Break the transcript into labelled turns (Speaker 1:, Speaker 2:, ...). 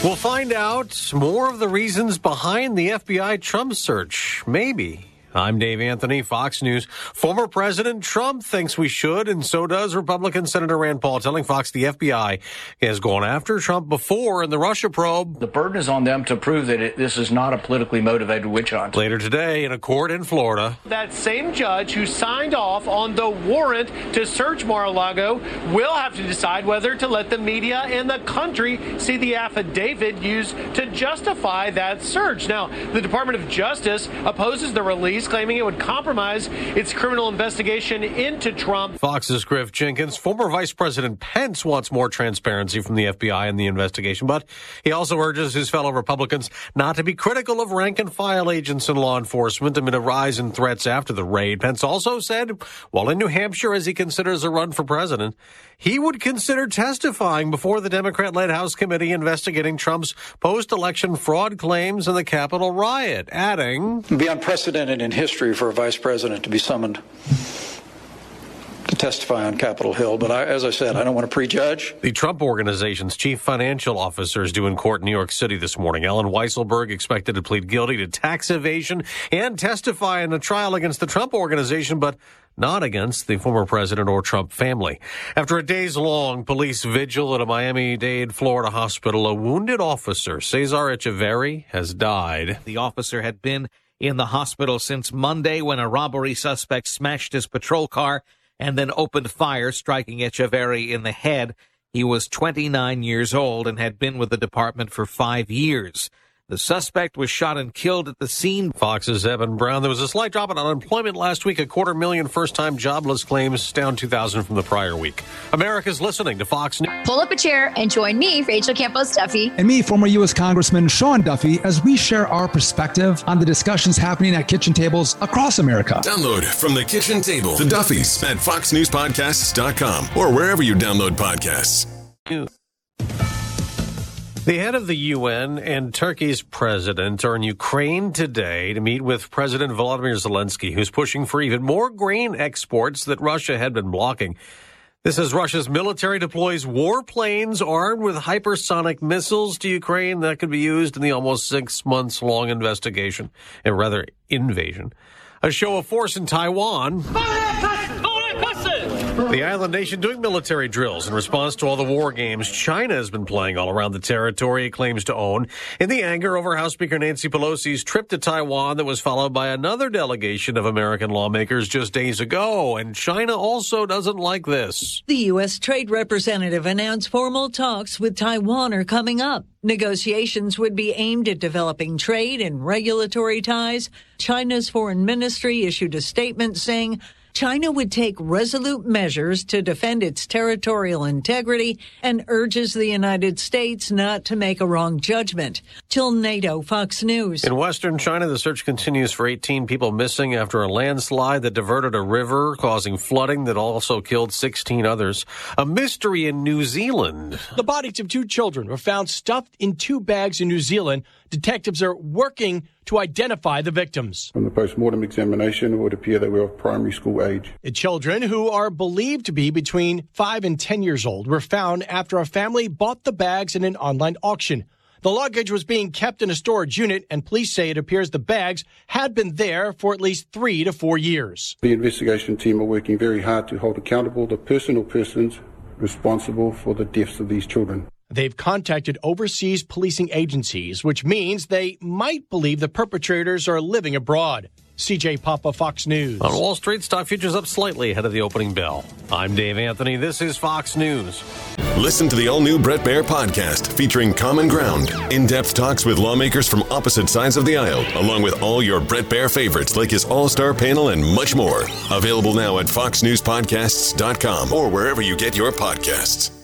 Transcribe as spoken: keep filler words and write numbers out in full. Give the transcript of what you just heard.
Speaker 1: We'll find out more of the reasons behind the F B I Trump search. Maybe. I'm Dave Anthony, Fox News. Former President Trump thinks we should, and so does Republican Senator Rand Paul, telling Fox the F B I has gone after Trump before in the Russia probe.
Speaker 2: The burden is on them to prove that it, this is not a politically motivated witch hunt.
Speaker 1: Later today in a court in Florida.
Speaker 3: That same judge who signed off on the warrant to search Mar-a-Lago will have to decide whether to let the media and the country see the affidavit used to justify that search. Now, the Department of Justice opposes the release, claiming it would compromise its criminal investigation into Trump.
Speaker 1: Fox's Griff Jenkins. Former Vice President Pence wants more transparency from the F B I in the investigation, but he also urges his fellow Republicans not to be critical of rank-and-file agents in law enforcement amid a rise in threats after the raid. Pence also said, while in New Hampshire as he considers a run for president, he would consider testifying before the Democrat-led House committee investigating Trump's post-election fraud claims in the Capitol riot, adding,
Speaker 4: it would be unprecedented in history for a vice president to be summoned to testify on Capitol Hill. But I, as I said, I don't want to prejudge.
Speaker 1: The Trump Organization's chief financial officer is due in court in New York City this morning. Ellen Weisselberg expected to plead guilty to tax evasion and testify in a trial against the Trump Organization, but not against the former president or Trump family. After a days-long police vigil at a Miami-Dade, Florida hospital, a wounded officer, Cesar Echeverri, has died.
Speaker 5: The officer had been in the hospital since Monday when a robbery suspect smashed his patrol car and then opened fire, striking Echeverri in the head. He was twenty-nine years old and had been with the department for five years. The suspect was shot and killed at the scene.
Speaker 1: Fox's Evan Brown. There was a slight drop in unemployment last week. A quarter million first-time jobless claims, down two thousand from the prior week. America's listening to Fox News.
Speaker 6: Pull up a chair and join me, Rachel Campos Duffy.
Speaker 7: And me, former U S Congressman Sean Duffy, as we share our perspective on the discussions happening at kitchen tables across America.
Speaker 8: Download From the Kitchen Table, The Duffys, at fox news podcasts dot com or wherever you download podcasts.
Speaker 1: The head of the U N and Turkey's president are in Ukraine today to meet with President Volodymyr Zelensky, who's pushing for even more grain exports that Russia had been blocking. This as Russia's military deploys warplanes armed with hypersonic missiles to Ukraine that could be used in the almost six months long investigation, and rather invasion. A show of force in Taiwan. The island nation doing military drills in response to all the war games China has been playing all around the territory it claims to own, in the anger over House Speaker Nancy Pelosi's trip to Taiwan that was followed by another delegation of American lawmakers just days ago. And China also doesn't like this.
Speaker 9: The U S Trade Representative announced formal talks with Taiwan are coming up. Negotiations would be aimed at developing trade and regulatory ties. China's foreign ministry issued a statement saying China would take resolute measures to defend its territorial integrity and urges the United States not to make a wrong judgment. Till NATO, Fox News.
Speaker 1: In western China, the search continues for eighteen people missing after a landslide that diverted a river, causing flooding that also killed sixteen others. A mystery in New Zealand.
Speaker 10: The bodies of two children were found stuffed in two bags in New Zealand. Detectives are working to identify the victims.
Speaker 11: From the post-mortem examination, it would appear they were of primary school age.
Speaker 10: The children, who are believed to be between five and ten years old, were found after a family bought the bags in an online auction. The luggage was being kept in a storage unit, and police say it appears the bags had been there for at least three to four years.
Speaker 11: The investigation team are working very hard to hold accountable the personal persons responsible for the deaths of these children.
Speaker 10: They've contacted overseas policing agencies, which means they might believe the perpetrators are living abroad. C J Papa, Fox News.
Speaker 1: On Wall Street, stock futures up slightly ahead of the opening bell. I'm Dave Anthony. This is Fox News.
Speaker 8: Listen to the all-new Bret Baier podcast featuring Common Ground, in-depth talks with lawmakers from opposite sides of the aisle, along with all your Bret Baier favorites like his all-star panel and much more. Available now at fox news podcasts dot com or wherever you get your podcasts.